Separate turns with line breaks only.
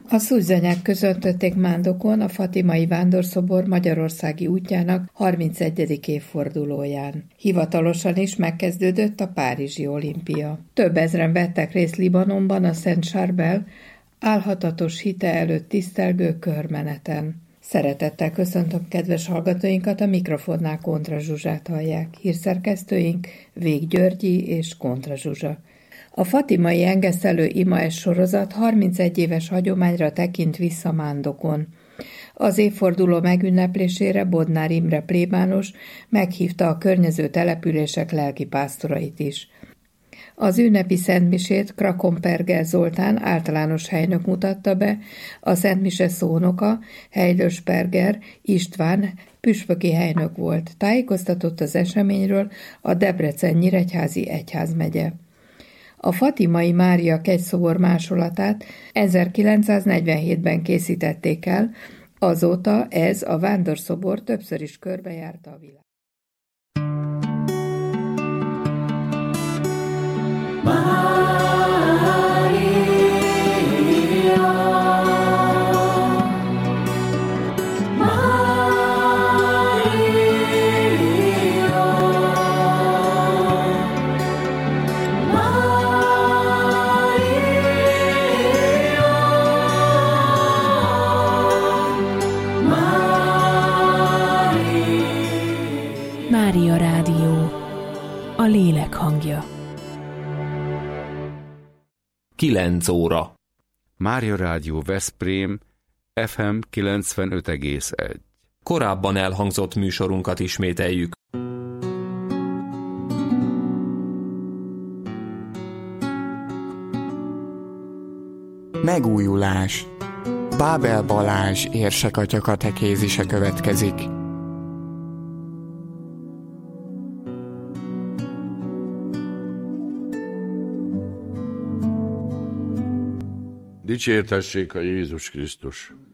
A szűzanyák köszöntötték Mándokon a Fatimai Vándorszobor magyarországi útjának 31. évfordulóján. Hivatalosan is megkezdődött a Párizsi olimpia. Több ezren vettek részt Libanonban a Szent Charbel álhatatos hite előtt tisztelgő körmeneten. Szeretettel köszöntöm kedves hallgatóinkat, a mikrofonnál Kontra Zsuzsát hallják. Hírszerkesztőink Vég Györgyi és Kontra Zsuzsa. A fatimai engesztelő imaes sorozat 31 éves hagyományra tekint vissza Mándokon. Az évforduló megünneplésére Bodnár Imre plébános meghívta a környező települések lelkipásztorait is. Az ünnepi szentmisét Krakomperger Zoltán általános helynök mutatta be, a szentmise szónoka Heilösperger István püspöki helynök volt. Tájékoztatott az eseményről a Debrecen-Nyíregyházi egyházmegye. A Fatimai Mária kegyszobor másolatát 1947-ben készítették el, azóta ez a vándorszobor többször is körbejárta a világ.
Mária Rádió, a lélek hangja.
9 óra.
Mária Rádió Veszprém, FM 95,1.
Korábban elhangzott műsorunkat ismételjük.
Megújulás. Bábel Balázs érsekatya katekézise következik.
Dicsértessék a Jézus Krisztus!